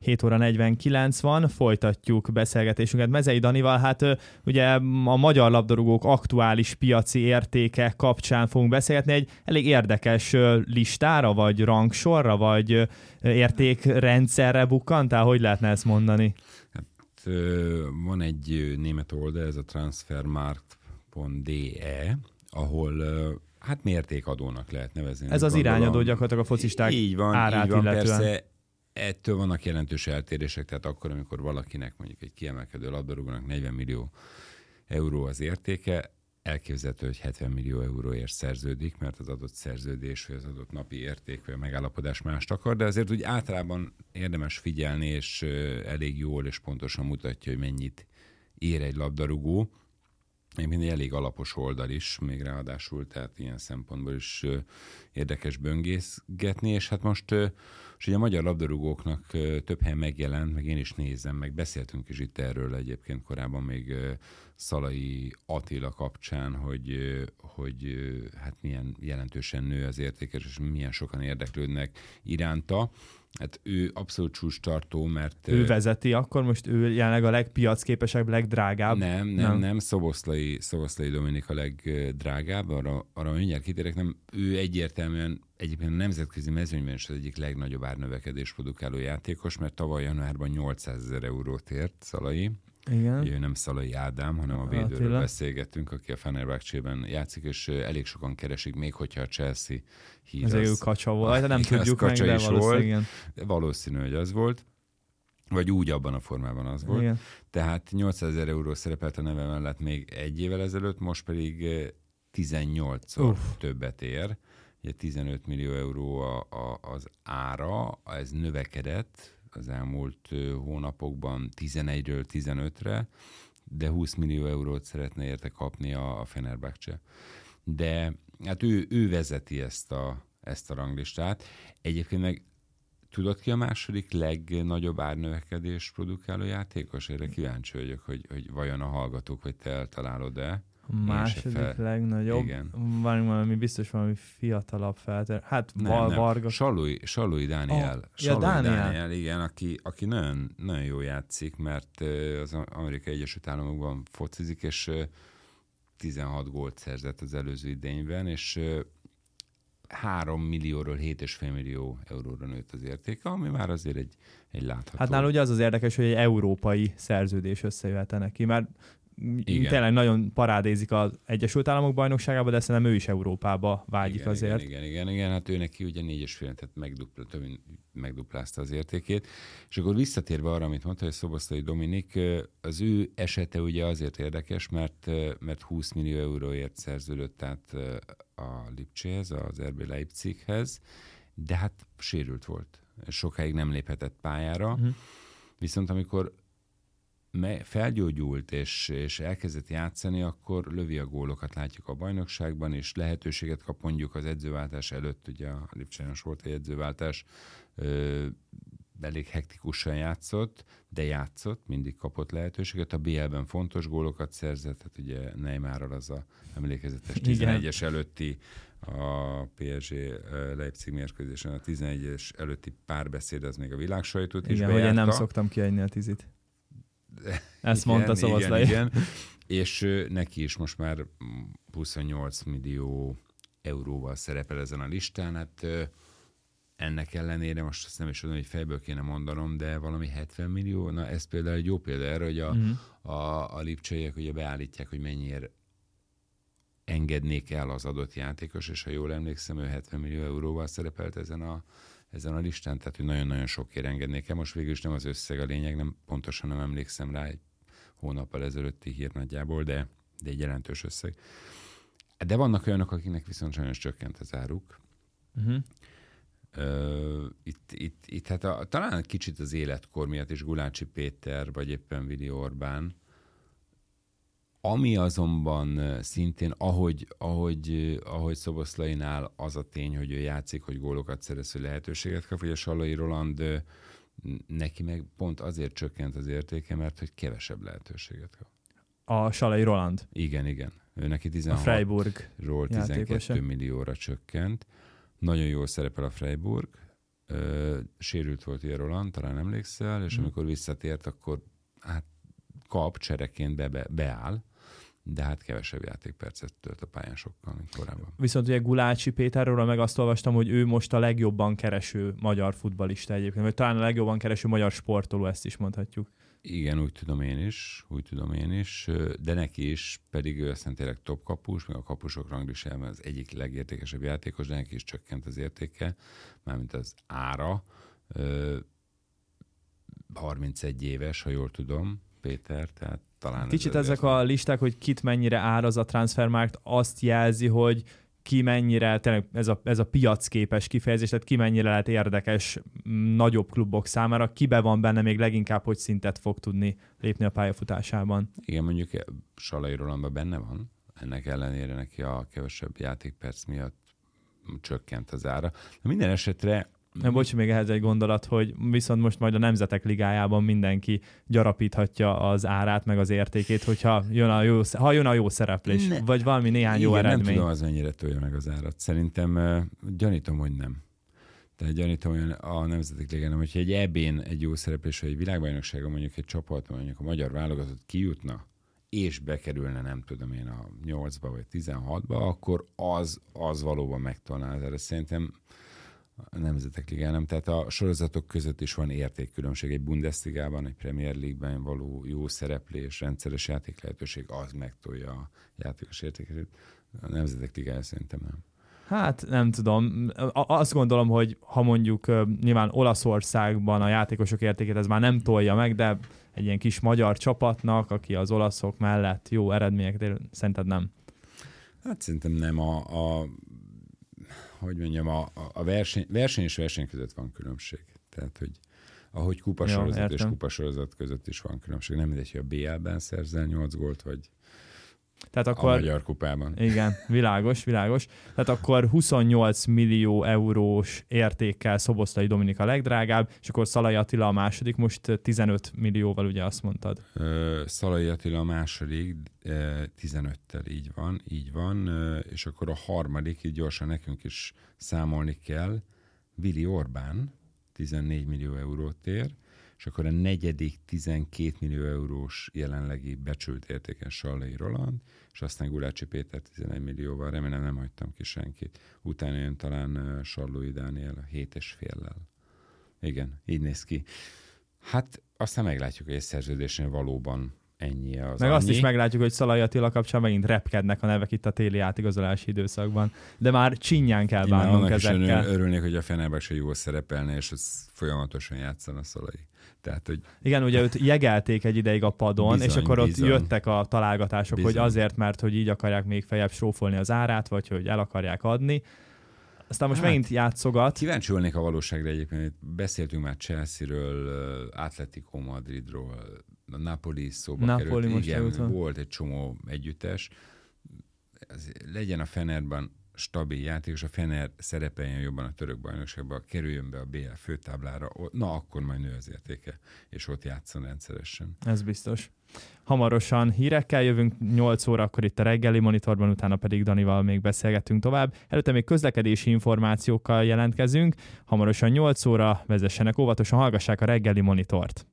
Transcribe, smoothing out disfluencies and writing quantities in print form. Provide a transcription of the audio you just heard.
7 óra 49 van, folytatjuk beszélgetésünket Mezei Danival. Hát ugye a magyar labdarúgók aktuális piaci értéke kapcsán fogunk beszélgetni egy elég érdekes listára, vagy rangsorra, vagy értékrendszerre bukkantál? Hogy lehetne ezt mondani? Hát, van egy német oldal, ez a transfermarkt.de, ahol hát mértékadónak lehet nevezni. Ez az irányadó gyakorlatilag a focisták árát így van, illetően. Persze ettől vannak jelentős eltérések, tehát akkor, amikor valakinek mondjuk egy kiemelkedő labdarúgónak 40 millió euró az értéke, elképzelhető, hogy 70 millió euróért szerződik, mert az adott szerződés, vagy az adott napi érték, vagy a megállapodás mást akar, de azért úgy általában érdemes figyelni, és elég jól és pontosan mutatja, hogy mennyit ér egy labdarúgó. Egy elég alapos oldal is, még ráadásul, tehát ilyen szempontból is érdekes böngészgetni, és hát most ugye a magyar labdarúgóknak több helyen megjelent, meg én is nézem, meg beszéltünk is itt erről egyébként korábban még Szalai Attila kapcsán, hogy hát milyen jelentősen nő az értékes, és milyen sokan érdeklődnek iránta. Hát ő abszolút csúcstartó, mert... Ő vezeti, akkor most ő jelenleg a legpiacképesebb, legdrágább? Nem. Szoboszlai Dominik a legdrágább, arra mindjárt kitérek, nem. Ő egyértelműen egyébként a nemzetközi mezőnyben is az egyik legnagyobb árnövekedés produkáló játékos, mert tavaly januárban 800 000 eurót ért Szalai. Igen. Ugye ő nem Szalai Ádám, hanem a védőről beszélgettünk, aki a Fenerbahce-ben játszik, és elég sokan keresik, még hogyha a Chelsea hír az. Ez kacsa volt, nem tudjuk meg, de valószínűleg. Valószínű, hogy az volt. Vagy úgy abban a formában az volt. Igen. Tehát 800 000 euró szerepelt a neve mellett még egy évvel ezelőtt, most pedig 18-szor többet ér. Ugye 15 millió euró az ára, ez növekedett az elmúlt hónapokban 11-ről 15-re, de 20 millió eurót szeretne érte kapni a Fenerbahce. De hát ő vezeti ezt a ranglistát. Egyébként meg tudod ki a második legnagyobb árnövekedés produkáló játékos? Erre kíváncsi vagyok, hogy vajon a hallgatók, vagy te eltalálod-e? A második legnagyobb? Igen. Valami biztos valami fiatalabb feltér. Hát Varga. Salói Dániel. Dániel, igen, aki nagyon, nagyon jól játszik, mert az Amerikai Egyesült Államokban focizik, és 16 gólt szerzett az előző idényben, és 3 millióról 7,5 millió euróra nőtt az értéke, ami már azért egy látható. Hát nála ugye az érdekes, hogy egy európai szerződés összejöhet neki, mert tényleg nagyon parádézik az Egyesült Államok bajnokságába, de szerintem ő is Európába vágyik azért. Igen, hát ő neki ugye 4,5, tehát megduplázta az értékét. És akkor visszatérve arra, amit mondta, hogy Szoboszlai Dominik, az ő esete ugye azért érdekes, mert 20 millió euróért szerződött át a Lipcséhez, az RB Leipzighez, de hát sérült volt. Sokáig nem léphetett pályára. Viszont amikor felgyógyult és elkezdett játszani, akkor lövi a gólokat, látjuk a bajnokságban, és lehetőséget kap mondjuk az edzőváltás előtt, ugye a Lipcsénos volt egy edzőváltás, elég hektikusan játszott, de játszott, mindig kapott lehetőséget. A BL-ben fontos gólokat szerzett, hát ugye Neymarral az a emlékezetes 11-es előtti a PSG Leipzig mérkőzésen, a 11-es előtti párbeszéd, az még a világsajtót is bejárta. Igen, hogy én nem szoktam kiadni a 10-it. Ezt mondta Szoboszlai. Igen. És neki is most már 28 millió euróval szerepel ezen a listán. Hát ennek ellenére, most azt nem is tudom, hogy fejből kéne mondanom, de valami 70 millió, na ez például egy jó példa erre, hogy a lipcseiek ugye beállítják, hogy mennyire engednék el az adott játékos, és ha jól emlékszem, ő 70 millió euróval szerepelt ezen a listán, tehát hogy nagyon-nagyon sokért engednék el. Most végül is nem az összeg a lényeg, nem pontosan nem emlékszem rá, egy hónappal ezelőtti hír nagyjából, de egy jelentős összeg. De vannak olyanok, akiknek viszont sajnos csökkent az áruk. Itt hát talán kicsit az életkor miatt is Gulácsi Péter, vagy éppen Vili Orbán, ami azonban szintén, ahogy Szoboszlainál az a tény, hogy ő játszik, hogy gólokat szerező lehetőséget kap, hogy a Salai Roland neki meg pont azért csökkent az értéke, mert hogy kevesebb lehetőséget kap. A Salai Roland. Igen. Ő neki 16-ról 12 millióra csökkent. Nagyon jól szerepel a Freiburg, sérült volt ugye Roland, talán emlékszel, és amikor visszatért, akkor hát kap csereként beáll, de hát kevesebb játékpercet tölt a pályán sokkal, mint korábban. Viszont ugye Gulácsi Péterről meg azt olvastam, hogy ő most a legjobban kereső magyar futballista egyébként, vagy talán a legjobban kereső magyar sportoló, ezt is mondhatjuk. Igen, úgy tudom én is, de neki is, pedig ő aztán tényleg top kapus, meg a kapusok ranglistájában az egyik legértékesebb játékos, de neki is csökkent az értéke, mármint az ára. 31 éves, ha jól tudom, Péter, tehát talán... Kicsit ezek a listák, hogy kit mennyire áraz a Transfermarkt, azt jelzi, hogy ki mennyire, tényleg ez a piacképes kifejezés, tehát ki mennyire lehet érdekes nagyobb klubok számára, kibe van benne még leginkább, hogy szintet fog tudni lépni a pályafutásában. Igen, mondjuk Salai Rolandban benne van, ennek ellenére neki a kevesebb játékperc miatt csökkent az ára. De minden esetre... Bocs, még ehhez egy gondolat, hogy viszont most majd a Nemzetek Ligájában mindenki gyarapíthatja az árát, meg az értékét, hogyha jön a jó szereplés, vagy valami néhány jó eredmény. Nem tudom, az mennyire tolja meg az árat. Szerintem gyanítom, hogy nem. Tehát gyanítom, hogy a Nemzetek Ligában, hogyha egy EB-n egy jó szereplés, vagy egy világbajnokságon mondjuk egy csapat, mondjuk a magyar válogatott kijutna, és bekerülne, nem tudom én, a 8-ba vagy 16-ba, akkor az valóban megtolná az árat. Szerintem a Nemzetek Ligán nem. Tehát a sorozatok között is van értékkülönbség. Egy Bundesligában, egy Premier League-ben való jó szereplés, rendszeres játéklehetőség, az megtolja a játékos értékét. A Nemzetek Ligája szerintem nem. Hát nem tudom. Azt gondolom, hogy ha mondjuk nyilván Olaszországban a játékosok értékét ez már nem tolja meg, de egy ilyen kis magyar csapatnak, aki az olaszok mellett jó eredményeket ér, szerinted nem? Hát szerintem nem. Hogy mondjam, a verseny és verseny között van különbség. Tehát, hogy ahogy kupasorozat és kupasorozat között is van különbség. Nem mindegy, hogy a BL-ben szerzel 8 gólt, vagy tehát akkor, a Magyar Kupában. Igen, világos. Tehát akkor 28 millió eurós értékkel Szoboszlai Dominik a legdrágább, és akkor Szalai Attila a második, most 15 millióval, ugye azt mondtad. Szalai Attila a második 15-tel, így van, és akkor a harmadik, így gyorsan nekünk is számolni kell, Vili Orbán 14 millió eurót ér, és akkor a negyedik 12 millió eurós jelenlegi becsült értéken Sallai Roland, és aztán Gulácsi Péter 11 millióval, remélem nem hagytam ki senkit. Utána jön talán Sallói Dániel 7,5-lel. Igen, így néz ki. Hát aztán meglátjuk, hogy egy szerződésnél valóban ennyi az. Meg azt is meglátjuk, hogy Szalai Attila kapcsán megint repkednek a nevek itt a téli átigazolási időszakban. De már csinyán kell bánnunk ezekkel. Örülnék, hogy a Fenerbahce jól szerepelne, és az folyamatosan játszana Szalai. Tehát, hogy... Igen, ugye őt jegelték egy ideig a padon, és akkor ott jöttek a találgatások, hogy azért, mert hogy így akarják még feljebb srófolni az árát, vagy hogy el akarják adni. Aztán most megint játszogat. Kíváncsi volnék a valóságra egyébként. Beszéltünk már Chelsea-ről, Atletico Madridról, a Napoli szóba került. Igen, volt egy csomó együttes. Legyen a Fenerben stabil játékos, a Fener szerepeljen jobban a török bajnokságban, kerüljön be a BL főtáblára, na akkor majd nő az értéke, és ott játszon rendszeresen. Ez biztos. Hamarosan hírekkel jövünk, 8 óra, akkor itt a reggeli monitorban, utána pedig Danival még beszélgetünk tovább. Előtte még közlekedési információkkal jelentkezünk. Hamarosan 8 óra, vezessenek óvatosan, hallgassák a reggeli monitort.